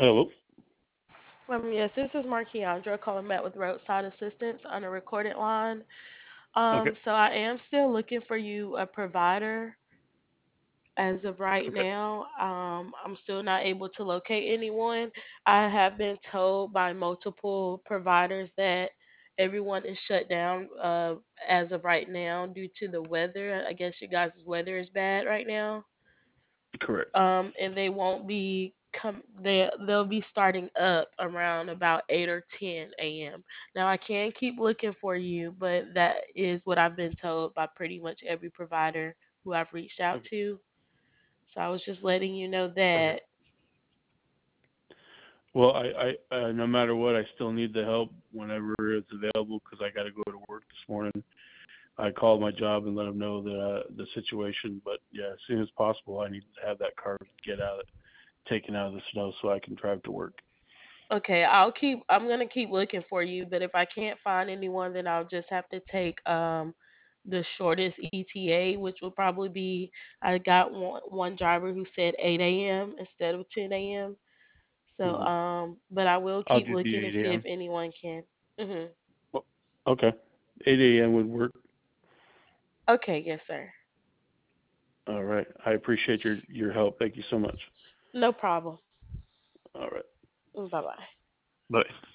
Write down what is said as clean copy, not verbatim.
Hello. Yes, this is Markiandra calling back with Roadside Assistance on a recorded line. Okay. So I am still looking for you a provider as of right Okay. now. I'm still not able to locate anyone. I have been told by multiple providers that everyone is shut down as of right now due to the weather. I guess you guys' weather is bad right now. Correct. And they won't be they'll be starting up around about 8 or 10 a.m. Now I can keep looking for you, but that is what I've been told by pretty much every provider who I've reached out Okay. to. So I was just letting you know Okay. that. Well, no matter what, I still need the help whenever it's available because I got to go to work this morning. I called my job and let them know the situation, but yeah, as soon as possible, I need to have that car get out, taken out of the snow so I can drive to work. Okay, I'm gonna keep looking for you, but if I can't find anyone, then I'll just have to take the shortest ETA, which will probably be I got one driver who said 8 a.m. instead of 10 a.m. So, Hmm. but I will I'll keep do the looking to 8 see a.m. if anyone can. Hmm. Well, okay. 8 a.m. would work. Okay, yes, sir. All right. I appreciate your help. Thank you so much. No problem. All right. Bye bye. Bye.